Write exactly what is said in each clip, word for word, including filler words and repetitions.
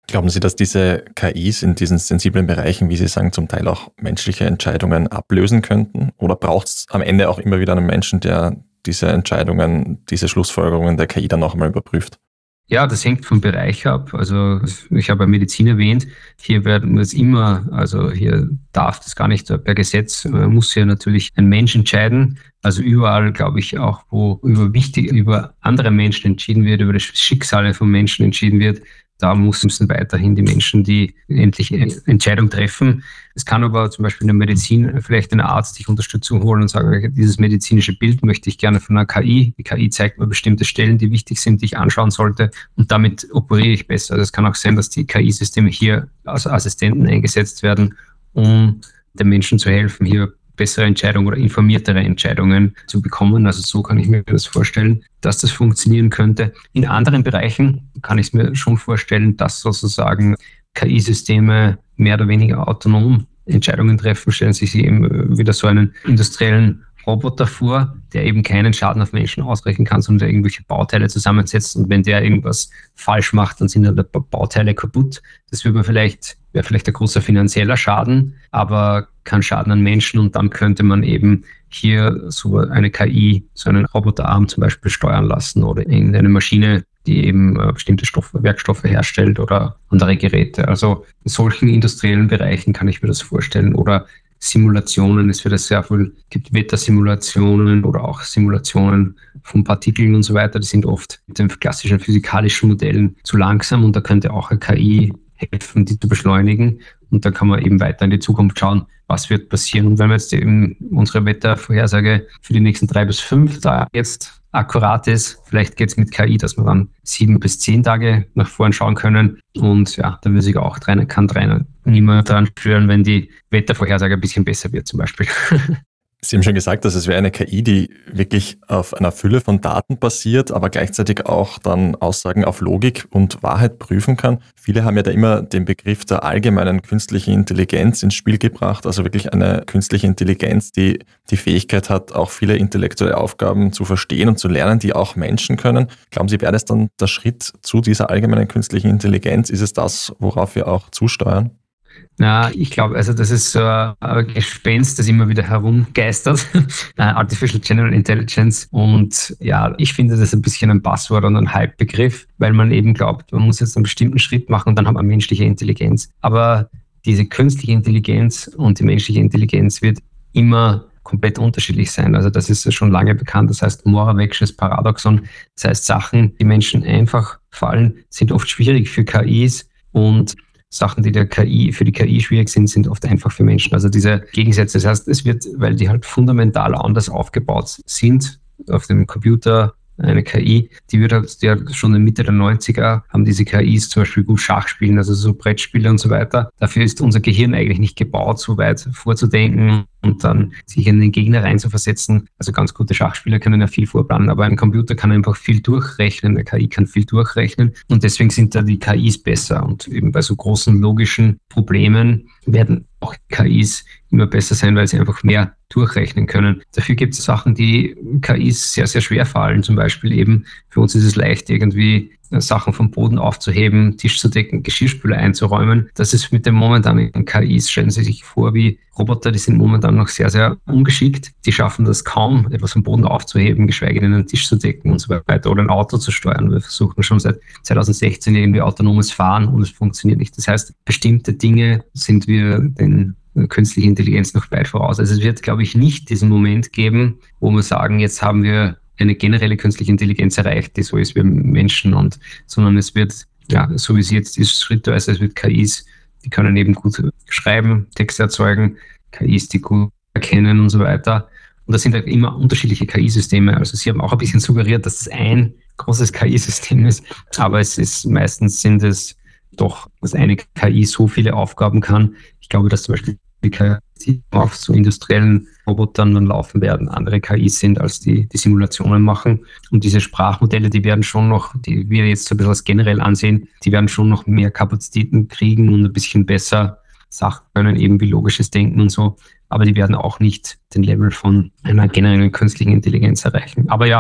Glauben Sie, dass diese K Is in diesen sensiblen Bereichen, wie Sie sagen, zum Teil auch menschliche Entscheidungen ablösen könnten? Oder braucht es am Ende auch immer wieder einen Menschen, der diese Entscheidungen, diese Schlussfolgerungen der K I dann noch einmal überprüft? Ja, das hängt vom Bereich ab. Also ich habe ja Medizin erwähnt. Hier werden es immer, also hier darf das gar nicht per Gesetz, muss hier natürlich ein Mensch entscheiden. Also überall, glaube ich, auch wo über wichtig, über andere Menschen entschieden wird, über das Schicksale von Menschen entschieden wird, da müssen weiterhin die Menschen die endlich Entscheidung treffen. Es kann aber zum Beispiel in der Medizin vielleicht ein Arzt sich Unterstützung holen und sagen, dieses medizinische Bild möchte ich gerne von einer K I. Die K I zeigt mir bestimmte Stellen, die wichtig sind, die ich anschauen sollte und damit operiere ich besser. Also es kann auch sein, dass die K I-Systeme hier als Assistenten eingesetzt werden, um den Menschen zu helfen, hier bessere Entscheidungen oder informiertere Entscheidungen zu bekommen. Also so kann ich mir das vorstellen, dass das funktionieren könnte. In anderen Bereichen kann ich es mir schon vorstellen, dass sozusagen K I-Systeme mehr oder weniger autonom Entscheidungen treffen. Stellen Sie sich eben wieder so einen industriellen Roboter vor, der eben keinen Schaden auf Menschen ausrechnen kann, sondern der irgendwelche Bauteile zusammensetzt. Und wenn der irgendwas falsch macht, dann sind dann die Bauteile kaputt. Das würde man vielleicht, wäre vielleicht ein großer finanzieller Schaden, aber kein Schaden an Menschen. Und dann könnte man eben hier so eine K I, so einen Roboterarm zum Beispiel steuern lassen oder irgendeine Maschine, die eben bestimmte Stoffe, Werkstoffe herstellt oder andere Geräte. Also in solchen industriellen Bereichen kann ich mir das vorstellen. Oder Simulationen, es wird es sehr viel, gibt Wettersimulationen oder auch Simulationen von Partikeln und so weiter, die sind oft mit den klassischen physikalischen Modellen zu langsam und da könnte auch eine K I helfen, die zu beschleunigen und da kann man eben weiter in die Zukunft schauen, was wird passieren. Und wenn wir jetzt eben unsere Wettervorhersage für die nächsten drei bis fünf Tage jetzt akkurat ist, vielleicht geht es mit K I, dass wir dann sieben bis zehn Tage nach vorn schauen können und ja, da will sich auch rein, kann rein niemand dran stören, wenn die Wettervorhersage ein bisschen besser wird zum Beispiel. Sie haben schon gesagt, dass es wäre eine K I, die wirklich auf einer Fülle von Daten basiert, aber gleichzeitig auch dann Aussagen auf Logik und Wahrheit prüfen kann. Viele haben ja da immer den Begriff der allgemeinen künstlichen Intelligenz ins Spiel gebracht, also wirklich eine künstliche Intelligenz, die die Fähigkeit hat, auch viele intellektuelle Aufgaben zu verstehen und zu lernen, die auch Menschen können. Glauben Sie, wäre das dann der Schritt zu dieser allgemeinen künstlichen Intelligenz? Ist es das, worauf wir auch zusteuern? Na, ich glaube, also das ist so ein Gespenst, das immer wieder herumgeistert, Artificial General Intelligence. Und ja, ich finde das ein bisschen ein Passwort und ein Hype-Begriff, weil man eben glaubt, man muss jetzt einen bestimmten Schritt machen und dann hat man menschliche Intelligenz. Aber diese künstliche Intelligenz und die menschliche Intelligenz wird immer komplett unterschiedlich sein. Also das ist schon lange bekannt. Das heißt Moravec'sches Paradoxon. Das heißt, Sachen, die Menschen einfach fallen, sind oft schwierig für K Is und Sachen, die der K I, für die K I schwierig sind, sind oft einfach für Menschen. Also diese Gegensätze. Das heißt, es wird, weil die halt fundamental anders aufgebaut sind, auf dem Computer eine K I, die wird halt, die hat schon in Mitte der neunziger haben diese K Is zum Beispiel gut Schach spielen, also so Brettspiele und so weiter. Dafür ist unser Gehirn eigentlich nicht gebaut, so weit vorzudenken und dann sich in den Gegner reinzuversetzen. Also ganz gute Schachspieler können ja viel vorplanen, aber ein Computer kann einfach viel durchrechnen, eine K I kann viel durchrechnen und deswegen sind da die K Is besser. Und eben bei so großen logischen Problemen werden auch K Is immer besser sein, weil sie einfach mehr durchrechnen können. Dafür gibt es Sachen, die K Is sehr, sehr schwer fallen. Zum Beispiel eben, für uns ist es leicht, irgendwie Sachen vom Boden aufzuheben, Tisch zu decken, Geschirrspüler einzuräumen. Das ist mit den momentanen K Is, stellen Sie sich vor, wie Roboter, die sind momentan noch sehr, sehr ungeschickt. Die schaffen das kaum, etwas vom Boden aufzuheben, geschweige denn einen Tisch zu decken und so weiter oder ein Auto zu steuern. Wir versuchen schon seit zweitausendsechzehn irgendwie autonomes Fahren und es funktioniert nicht. Das heißt, bestimmte Dinge sind wir den künstliche Intelligenz noch weit voraus. Also es wird, glaube ich, nicht diesen Moment geben, wo wir sagen, jetzt haben wir eine generelle künstliche Intelligenz erreicht, die so ist wie Menschen, und sondern es wird, ja, so wie es jetzt ist, schrittweise, es wird K Is, die können eben gut schreiben, Texte erzeugen, K Is, die gut erkennen und so weiter. Und das sind halt immer unterschiedliche K I-Systeme. Also Sie haben auch ein bisschen suggeriert, dass das ein großes K I-System ist, aber es ist meistens sind es doch, dass eine K I so viele Aufgaben kann. Ich glaube, dass zum Beispiel die K I auf so industriellen Robotern dann laufen werden, andere K Is sind, als die die Simulationen machen. Und diese Sprachmodelle, die werden schon noch, die wir jetzt so ein bisschen als generell ansehen, die werden schon noch mehr Kapazitäten kriegen und ein bisschen besser Sachen können, eben wie logisches Denken und so. Aber die werden auch nicht den Level von einer generellen künstlichen Intelligenz erreichen. Aber ja,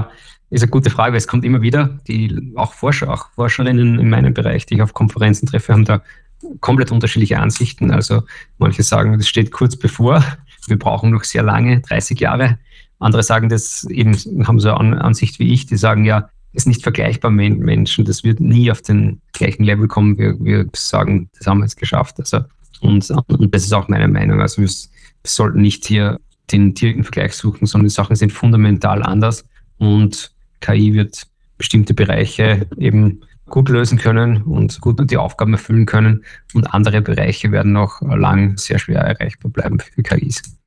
ist eine gute Frage, weil es kommt immer wieder, die auch Forscher, auch Forscherinnen in meinem Bereich, die ich auf Konferenzen treffe, haben da komplett unterschiedliche Ansichten. Also manche sagen, das steht kurz bevor, wir brauchen noch sehr lange, dreißig Jahre. Andere sagen das eben, haben so eine Ansicht wie ich, die sagen, ja, ist nicht vergleichbar mit Menschen, das wird nie auf den gleichen Level kommen. Wir, wir sagen, das haben wir jetzt geschafft. Also, und, und das ist auch meine Meinung. Also wir, wir sollten nicht hier den direkten Vergleich suchen, sondern die Sachen sind fundamental anders und K I wird bestimmte Bereiche eben gut lösen können und gut die Aufgaben erfüllen können und andere Bereiche werden noch lang sehr schwer erreichbar bleiben für K Is.